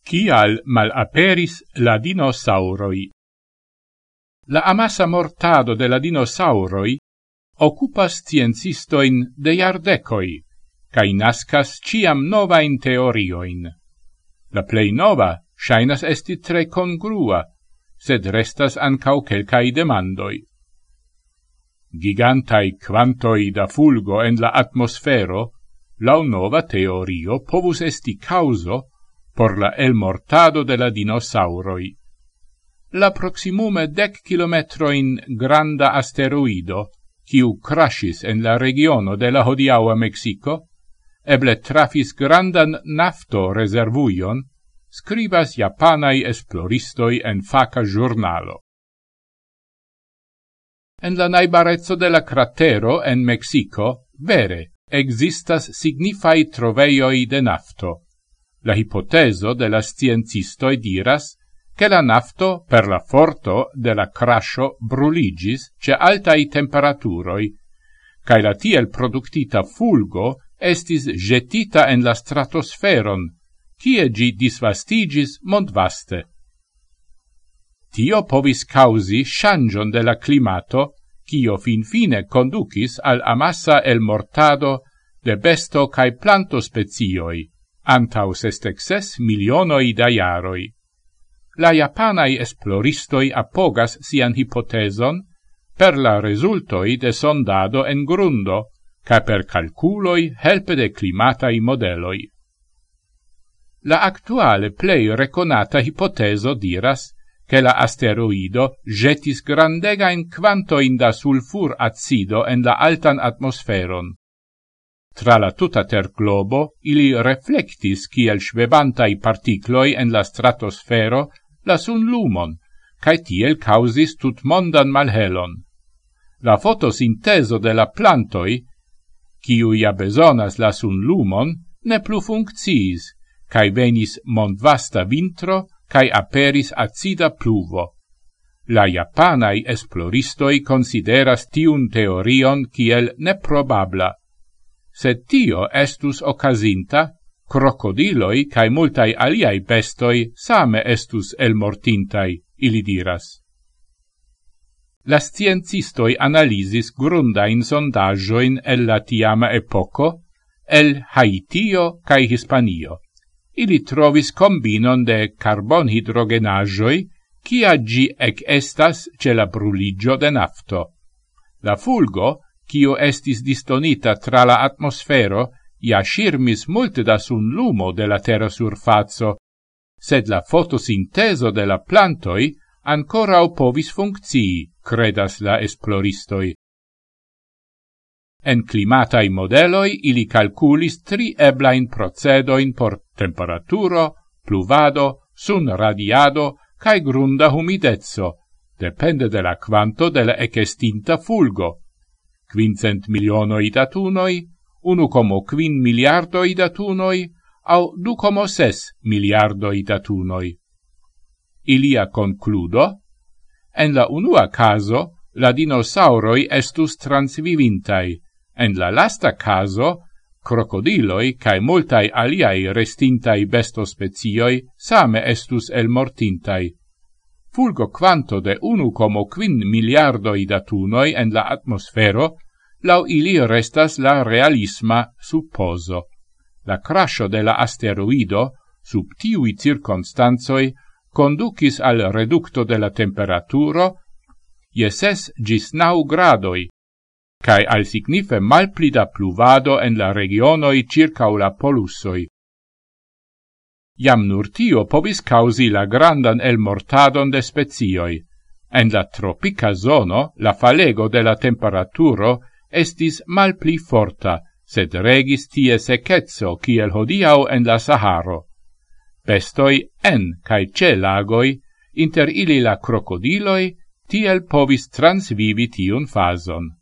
Kial malaperis la dinosauroi. La amasa mortado de la dinosauroi occupas sciencistoin de iardecoi, cae nascas ciam novain teorioin. La plei nova shainas esti tre congrua, sed restas ancau quelcai demandoi. Gigantai quantoi da fulgo en la atmosfero, lau nova teorio povus esti causo por la elmortado de la dinosauroi. La proximume 10 kilometroin granda asteroido, quiu crashis en la regiono de la hodiaua Mexico, eble trafis grandan nafto reservuion, scribas japanai esploristoi en faca giornalo. En la naibarezzo de la cratero en Mexico, vere, existas signifai troveioi de nafto. La hipoteso de la sciencistoi diras che la nafto per la forto de la crasho bruligis ce altai temperaturoi, cae la tiel productita fulgo estis jetita en la stratosferon, cie gi disvastigis mondvaste. Tio povis causi changion de la climato, cio fin fine conducis al amassa el mortado de besto cae planto spezioi, antau 66 milionoi da iaroi. La japanai esploristoi appogas sian hipoteson per la resultoi de sondado en grundo, ca per calculoi helpe de climatai modeloi. La actuale plei reconata hipoteso diras che la asteroido jetis grandegain quantoin da sulfur acido en la altan atmosferon. Tra la tuta ter globo, ili reflectis kiel schwebantai particloi en la stratosfero la sun lumon, cae tiel causis tut mondan malhelon. La fotosinteso de la plantoi, kiu ja besonas la sun lumon, ne plu funcciis, cae venis mondvasta vintro, cae aperis acida pluvo. La japanai esploristoi consideras tiun teorion kiel neprobabla. Sed tio estus occasinta, crocodiloi cae multai aliai bestoi same estus elmortintai, ili diras. La sciencistoi analisis grundain sondagioin el la tiama epoco, el Haitio cae Hispanio. Ili trovis combinon de carbonhidrogenagioi, cia gi ec estas ce la bruligio de nafto. La fulgo, cio estis distonita tra la atmosfero, ja shirmis multe da sun lumo de la terra surfazo, sed la fotosinteso de la plantoi ancora povis functii, credas la esploristoi. En climatai modeloi ili calculis 3 eblain procedoin por temperaturo, pluvado, sun radiado, cae grunda humidezzo, depende de la quanto de la ecestinta fulgo. 500 milionoi datunoi, 1,5 miliardoi datunoi, au 2,6 miliardoi datunoi. Ilia concludo? En la unua caso, la dinosauroi estus transvivintai, en la lasta caso, crocodiloi cae multai aliai restintai bestospezioi same estus elmortintai. Fulgo quanto de 1,5 miliardoi datunoi en la atmosfero, lau ili restas la realisma supposo. La crasho de la asteroido, sub tiui circonstanzoi, conducis al reducto de la temperaturo je 6 gis 9 gradoi, cae al signife malplida pluvado en la regionoi circa la polussoi. Iam nur tio povis causi la grandan elmortadon de spezioi. En la tropica zono, la falego de la temperaturo estis malpli forta, sed regis tie secezzo kiel hodiau en la Saharo. Bestoi en cae ce lagoi, inter ili la crocodiloi, tiel povis transvivi tiun fason.